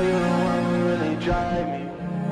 you the one who really drive me.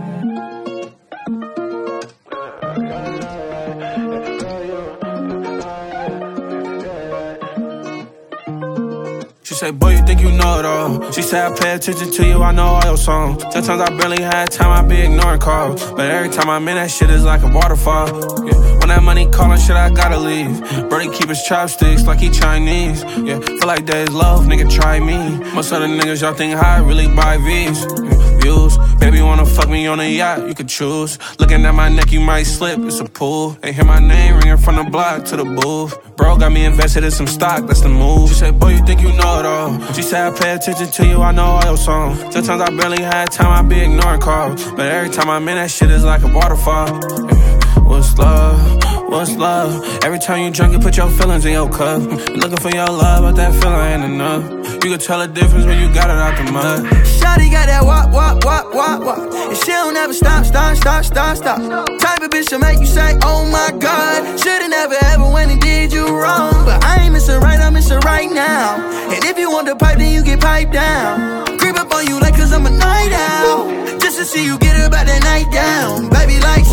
She say, boy, you think you know it all. She say, I pay attention to you, I know all your songs. Sometimes I barely had time, I be ignoring calls. But every time I'm in that shit, it's like a waterfall. Yeah. When that money calling, shit, I gotta leave. Brody keep his chopsticks like he Chinese. Yeah, feel like there's love, nigga, try me. Most of the niggas y'all think high, really buy V's. Views, baby wanna fuck me on a yacht, you could choose. Looking at my neck, you might slip, it's a pool. They hear my name ringing from the block to the booth. Bro got me invested in some stock, that's the move. She said, boy, you think you know it all. She said, I pay attention to you, I know all your songs. Sometimes I barely had time, I be ignoring calls. But every time I'm in that shit, it's like a waterfall. Yeah. What's love? What's love? Every time you drunk, you put your feelings in your cup. You looking for your love, but that feeling ain't enough. You can tell the difference when you got it out the mud. Shawty got that walk, walk, walk, walk, walk. And she don't ever stop, stop, stop, stop, stop. Type of bitch to make you say, oh my God. Should've never ever went and did you wrong. But I ain't missing right, I'm missing right now. And if you want the pipe, then you get piped down. Creep up on you like cause I'm a night owl. Just to see you get about that night down. Baby, lights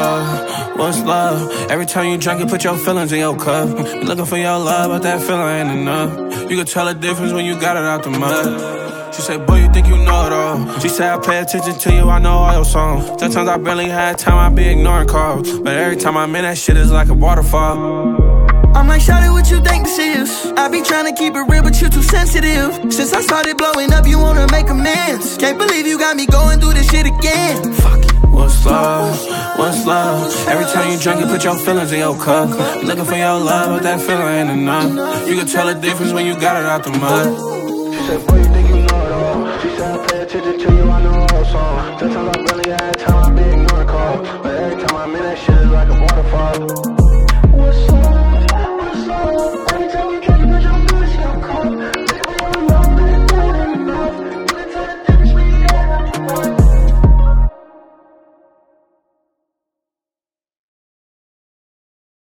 out. What's love? Every time you drunk, you put your feelings in your cup. You looking for your love, but that feeling ain't enough. You can tell the difference when you got it out the mud. She said, boy, you think you know it all. She said, I pay attention to you, I know all your songs. Sometimes I barely had time, I be ignoring calls. But every time I'm in that shit, it's like a waterfall. I'm like, shawty, what you think this is? I be tryna keep it real, but you too sensitive. Since I started blowing up, you wanna make amends. Can't believe you got me going through this shit again. Fuck it. What's love? What's love? Every time you drink, you put your feelings in your cup. You looking for your love, but that feeling ain't enough. You can tell the difference when you got it out the mud. She said, boy, you think you know it all. She said, I pay attention to you, I know all your songs. Sometimes I barely had time, I be ignoring calls. But every time I'm in that shit, it's like a waterfall.